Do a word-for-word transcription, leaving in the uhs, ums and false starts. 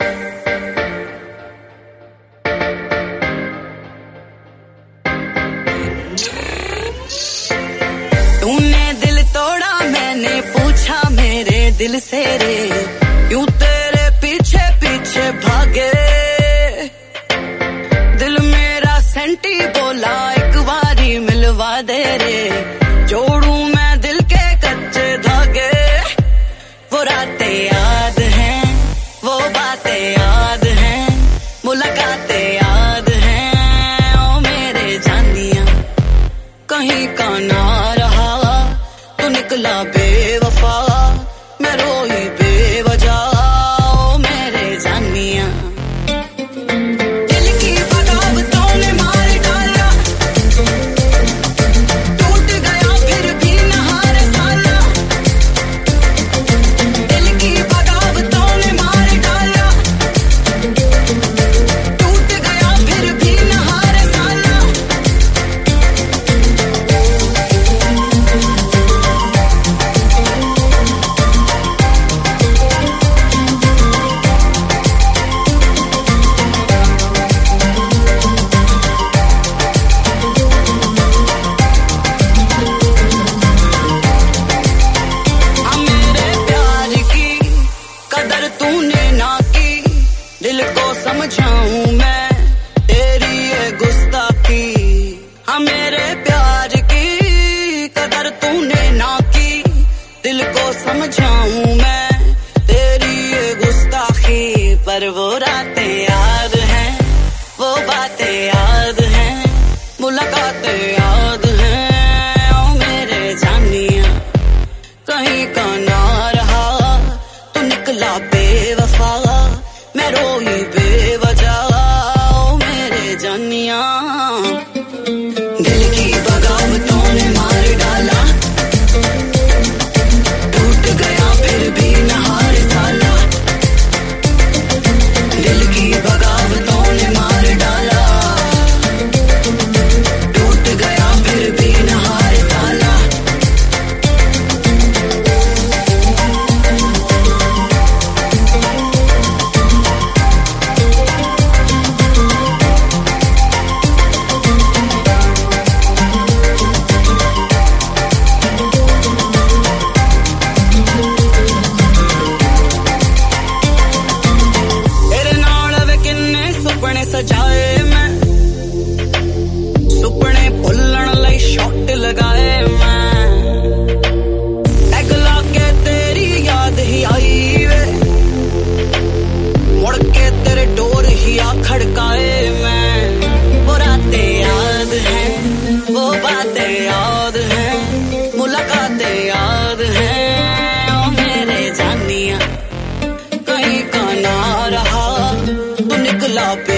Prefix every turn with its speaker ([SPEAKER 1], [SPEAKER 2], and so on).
[SPEAKER 1] तूने दिल तोड़ा, मैंने पूछा मेरे दिल से रे, क्यों तेरे पीछे पीछे भागे। दिल मेरा सेंटी बोला एक बारी मिलवा दे रे, जोड़ू मैं दिल के कच्चे धागे। वो रातें याद हैं, वो बातें याद हैं, मुलाकातें याद हैं। ओ मेरे जानिया कहीं का ना रहा, तू निकला बेवफा, मैं रोई बेवजह। ओ मेरे जानिया दिल की बगावतों ने मार डाला, टूट गया फिर भी न हार साला। दिल की बगावतों ने मार डाला, टूट गया फिर भी न हार साला। दिल को समझाऊं मैं तेरी ये गुस्ताखी, हाँ मेरे प्यार की कदर तूने ना की। दिल को समझाऊं मैं तेरी ये गुस्ताखी, पर वो रातें याद हैं, वो बातें याद हैं, मुलाकातें याद हैं। ओ मेरे जानिया कहीं का ना रहा, तू निकला बेवफा, मैं रोई बेवजह। ओ मेरे जानिया दिल की बगावतों ने मार डाला, टूट गया फिर भी न हार साला। दिल की बगावतों ने मार डाला, टूट गया फिर भी न हार साला। सजाए मैं सुपने भुल्लण लई शॉट लगाए मैं, टैग ला के तेरी याद ही आई वे, मुड़ के तेरे डोर ही आ खड़काए मैं। वो रातें याद हैं, वो बातें याद हैं, मुलाकातें याद हैं। ओ मेरे जानिया कहीं का ना रहा, तू निकला